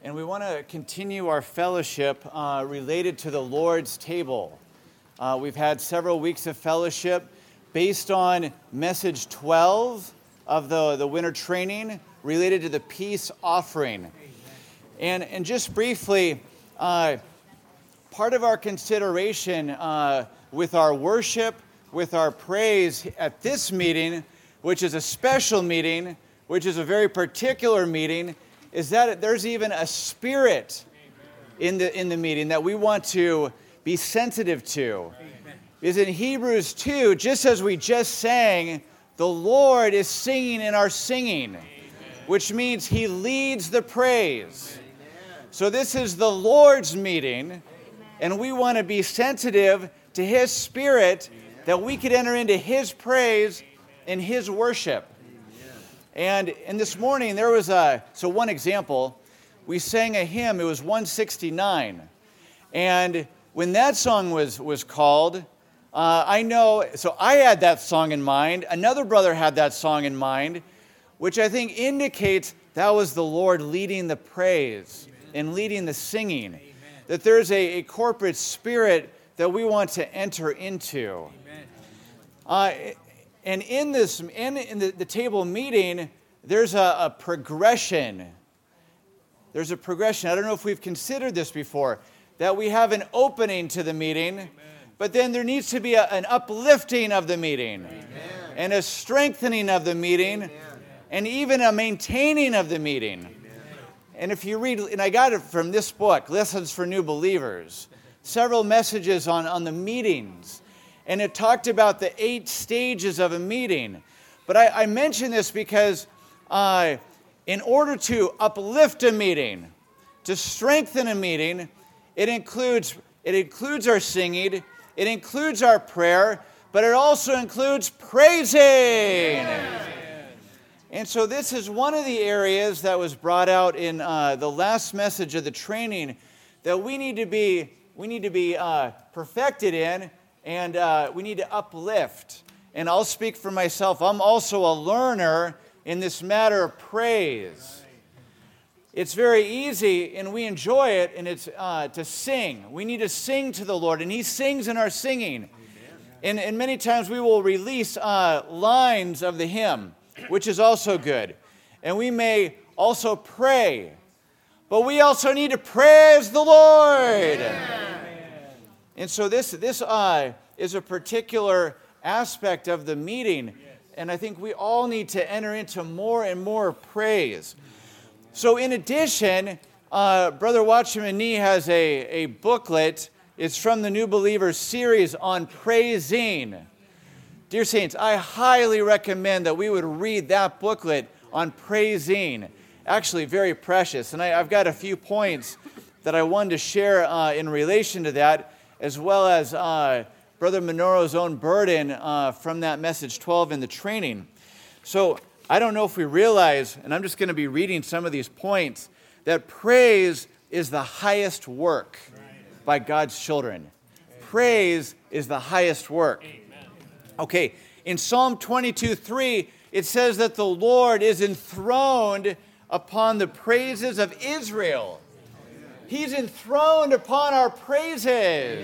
and we want to continue our fellowship related to the Lord's table. We've had several weeks of fellowship based on message 12 of the winter training related to the peace offering. And just briefly, part of our consideration with our worship, with our praise at this meeting, which is a special meeting, which is a very particular meeting, is that there's even a spirit in the meeting that we want to be sensitive to. Because in Hebrews 2, just as we just sang, the Lord is singing in our singing, which means He leads the praise. So this is the Lord's meeting, and we want to be sensitive to His Spirit that we could enter into His praise and His worship. And this morning, there was one example, we sang a hymn, it was 169. And when that song was called, I had that song in mind. Another brother had that song in mind, which I think indicates that was the Lord leading the praise and leading the singing. Amen. That there's a corporate spirit that we want to enter into. And in the table meeting, there's a progression. There's a progression. I don't know if we've considered this before, that we have an opening to the meeting, but then there needs to be an uplifting of the meeting, and a strengthening of the meeting, and even a maintaining of the meeting. And if you read, and I got it from this book, Lessons for New Believers, several messages on the meetings. And it talked about the 8 stages of a meeting. But I mention this because in order to uplift a meeting, to strengthen a meeting, it includes our singing, it includes our prayer, but it also includes praising. Amen. And so this is one of the areas that was brought out in the last message of the training that we need to be perfected in. And we need to uplift. And I'll speak for myself. I'm also a learner in this matter of praise. It's very easy, and we enjoy it, and it's to sing. We need to sing to the Lord, and He sings in our singing. And many times we will release lines of the hymn, which is also good. And we may also pray. But we also need to praise the Lord. And so this is a particular aspect of the meeting, and I think we all need to enter into more and more praise. So in addition, Brother Watchman Nee has a booklet. It's from the New Believers series on praising. Dear Saints, I highly recommend that we would read that booklet on praising. Actually, very precious. And I've got a few points that I wanted to share in relation to that, as well as Brother Minoru's own burden from that message 12 in the training. So I don't know if we realize, and I'm just going to be reading some of these points, that praise is the highest work by God's children. Praise is the highest work. Okay, in Psalm 22:3, it says that the Lord is enthroned upon the praises of Israel. He's enthroned upon our praises.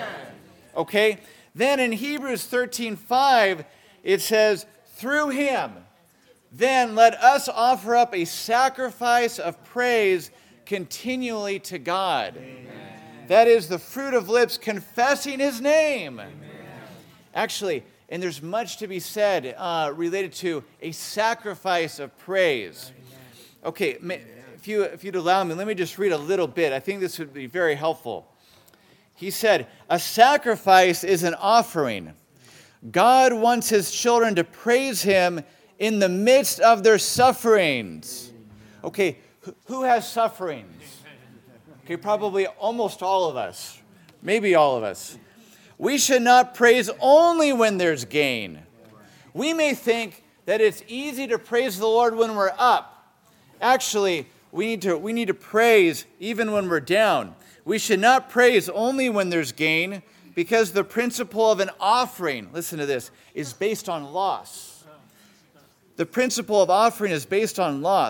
Okay? Then in Hebrews 13:5, it says, through Him, then let us offer up a sacrifice of praise continually to God. Amen. That is the fruit of lips confessing His name. Amen. Actually, and there's much to be said related to a sacrifice of praise. Okay, if you'd allow me, let me just read a little bit. I think this would be very helpful. He said, a sacrifice is an offering. God wants His children to praise Him in the midst of their sufferings. Okay, who has sufferings? Okay, probably almost all of us. Maybe all of us. We should not praise only when there's gain. We may think that it's easy to praise the Lord when we're up. Actually, we need to praise even when we're down. We should not praise only when there's gain, because the principle of an offering, listen to this, is based on loss. The principle of offering is based on loss.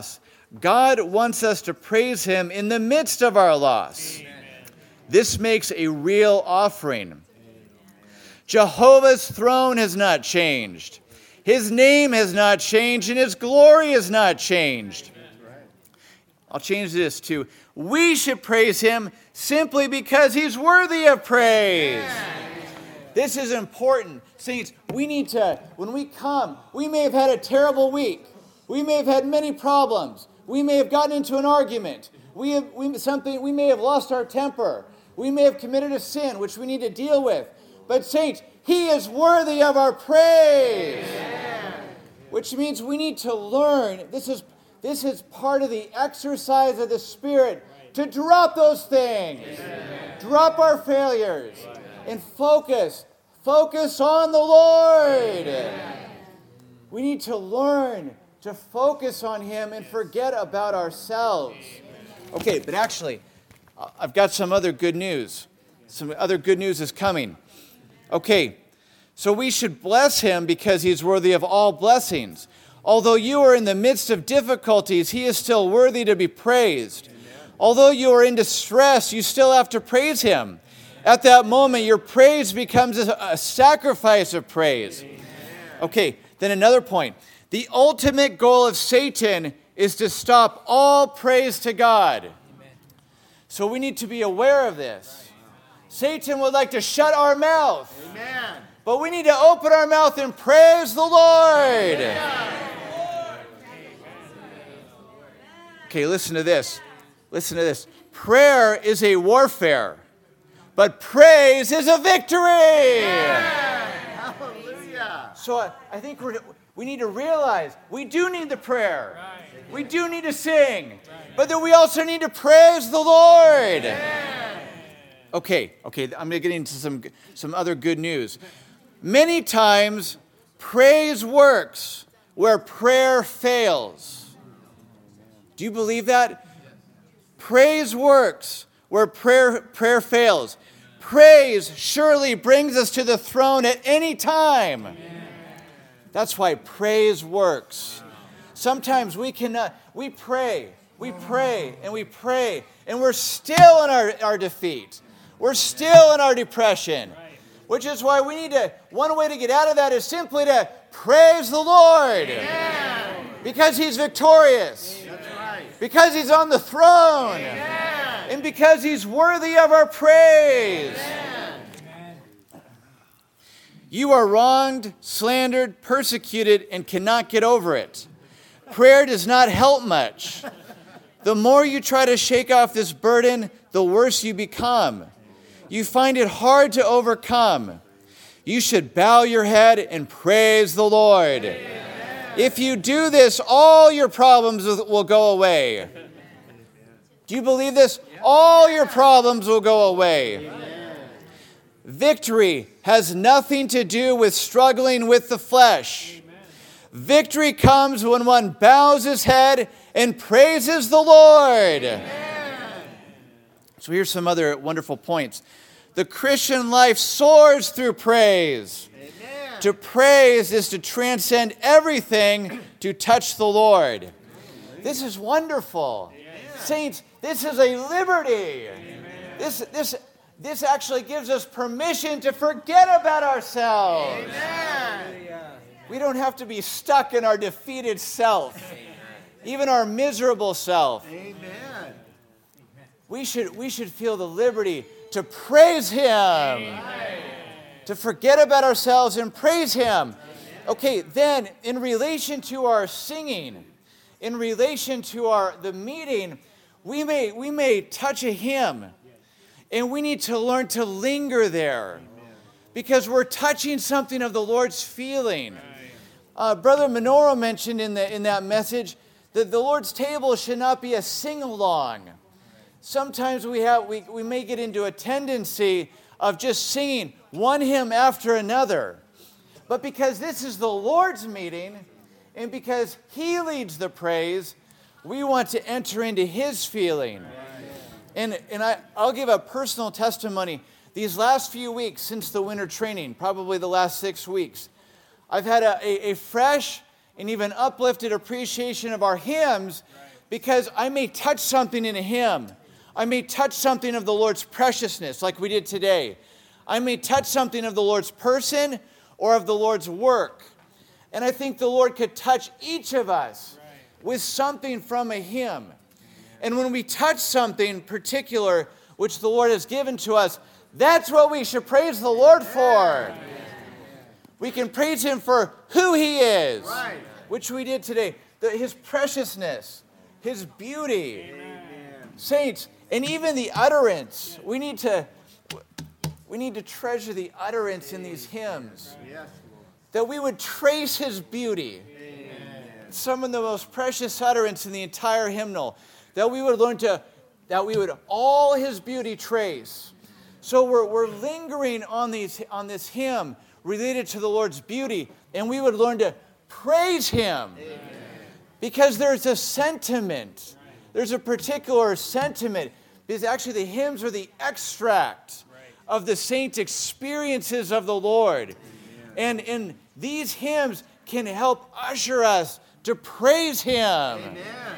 God wants us to praise him in the midst of our loss. Amen. This makes a real offering. Jehovah's throne has not changed. His name has not changed, and his glory has not changed. I'll change this to, we should praise him simply because he's worthy of praise. This is important. Saints, we need to, when we come, we may have had a terrible week. We may have had many problems. We may have gotten into an argument. We may have lost our temper. We may have committed a sin, which we need to deal with. But saints, he is worthy of our praise. Amen. Which means we need to learn. This is part of the exercise of the Spirit to drop those things. Amen. Drop our failures and focus on the Lord. Amen. We need to learn to focus on him and forget about ourselves. Okay, but actually, I've got some other good news. Some other good news is coming. Okay, so we should bless him because he's worthy of all blessings. Although you are in the midst of difficulties, he is still worthy to be praised. Amen. Although you are in distress, you still have to praise him. At that moment, your praise becomes a sacrifice of praise. Amen. Okay, then another point. The ultimate goal of Satan is to stop all praise to God. Amen. So we need to be aware of this. Satan would like to shut our mouth. Amen. But we need to open our mouth and praise the Lord. Amen. Okay, listen to this. Listen to this. Prayer is a warfare, but praise is a victory. Amen. Hallelujah. So I think we need to realize we do need the prayer. Right. We do need to sing. Right. But then we also need to praise the Lord. Amen. Okay, I'm going to get into some other good news. Many times, praise works where prayer fails. Do you believe that? Praise works where prayer fails. Praise surely brings us to the throne at any time. That's why praise works. Sometimes we pray, and we're still in our defeat. We're still in our depression, which is why one way to get out of that is simply to praise the Lord. Amen. Because he's victorious. That's right. Because he's on the throne. Amen. And because he's worthy of our praise. Amen. You are wronged, slandered, persecuted, and cannot get over it. Prayer does not help much. The more you try to shake off this burden, the worse you become. You find it hard to overcome. You should bow your head and praise the Lord. Amen. If you do this, all your problems will go away. Do you believe this? All your problems will go away. Amen. Victory has nothing to do with struggling with the flesh. Amen. Victory comes when one bows his head and praises the Lord. Amen. So here's some other wonderful points. The Christian life soars through praise. Amen. To praise is to transcend everything to touch the Lord. This is wonderful. Amen. Saints, this is a liberty. Amen. This actually gives us permission to forget about ourselves. Amen. We don't have to be stuck in our defeated self, even our miserable self. Amen. We should feel the liberty to praise him. Amen. To forget about ourselves and praise him. Okay, then in relation to our singing, in relation to the meeting, we may touch a hymn, and we need to learn to linger there, because we're touching something of the Lord's feeling. Brother Minoru mentioned in that message that the Lord's table should not be a sing-along. Sometimes we may get into a tendency of just singing one hymn after another. But because this is the Lord's meeting, and because he leads the praise, we want to enter into his feeling. And I'll give a personal testimony. These last few weeks since the winter training, probably the last 6 weeks, I've had a fresh and even uplifted appreciation of our hymns, because I may touch something in a hymn. I may touch something of the Lord's preciousness like we did today. I may touch something of the Lord's person or of the Lord's work. And I think the Lord could touch each of us with something from a hymn. And when we touch something particular which the Lord has given to us, that's what we should praise the Lord for. We can praise Him for who He is, which we did today. His preciousness, His beauty. Saints, and even the utterance. We need to treasure the utterance in these hymns. That we would trace His beauty. Some of the most precious utterance in the entire hymnal. That we would learn all His beauty trace. So we're lingering on this hymn related to the Lord's beauty, and we would learn to praise Him. Because there's a sentiment. There's a particular sentiment. Because actually the hymns are the extract of the saints' experiences of the Lord. And these hymns can help usher us to praise Him. Amen.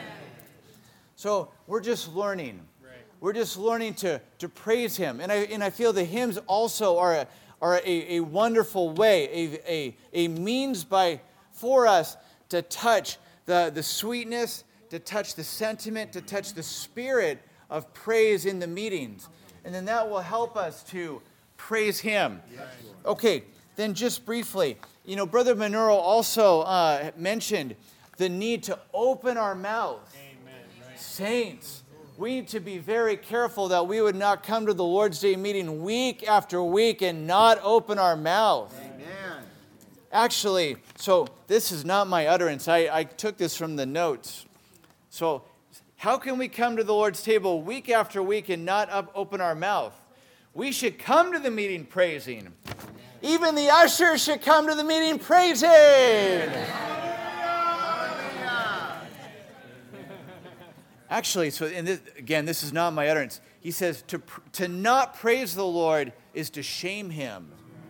So we're just learning. We're just learning to praise Him. And I feel the hymns also are a wonderful way, a means for us to touch the sweetness, to touch the sentiment, to touch the spirit of praise in the meetings. And then that will help us to praise Him. Okay, then just briefly, Brother Manuro also mentioned the need to open our mouth. Saints, we need to be very careful that we would not come to the Lord's Day meeting week after week and not open our mouth. Amen. Actually, so this is not my utterance. I took this from the notes. So how can we come to the Lord's table week after week and not open our mouth? We should come to the meeting praising. Even the ushers should come to the meeting praising. Actually, so this is not my utterance. He says to not praise the Lord is to shame Him.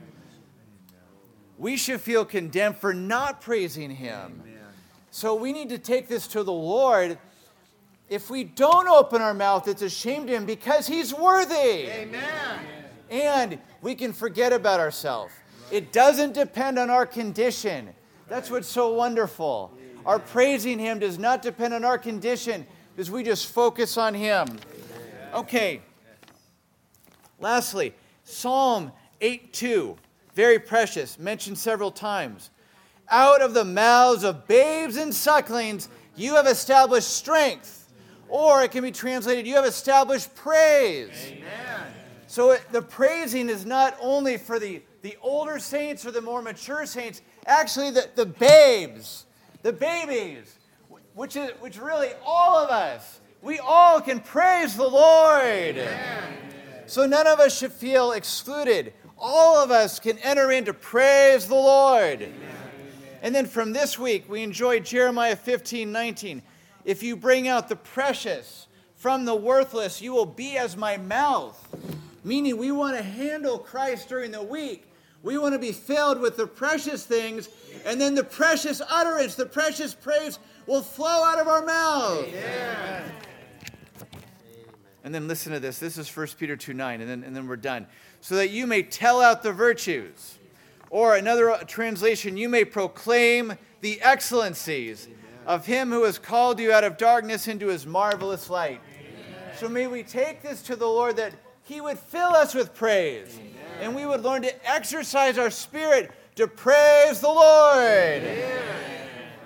We should feel condemned for not praising Him. So we need to take this to the Lord. If we don't open our mouth, it's a shame to Him because He's worthy. Amen. And we can forget about ourselves. It doesn't depend on our condition. That's what's so wonderful. Our praising Him does not depend on our condition because we just focus on Him. Okay. Lastly, Psalm 8:2, very precious, mentioned several times. Out of the mouths of babes and sucklings, you have established strength. Or it can be translated, you have established praise. Amen. So the praising is not only for the older saints or the more mature saints, actually the babes, the babies, which really all of us, we all can praise the Lord. Amen. So none of us should feel excluded. All of us can enter into praise the Lord. Amen. And then from this week, we enjoyed Jeremiah 15:19. If you bring out the precious from the worthless, you will be as my mouth. Meaning we want to handle Christ during the week. We want to be filled with the precious things, and then the precious utterance, the precious praise will flow out of our mouth. Amen. And then listen to this. This is 1 Peter 2:9, and then we're done. So that you may tell out the virtues. Or another translation, you may proclaim the excellencies of Him who has called you out of darkness into His marvelous light. Amen. So may we take this to the Lord that He would fill us with praise. Amen. And we would learn to exercise our spirit to praise the Lord. Amen.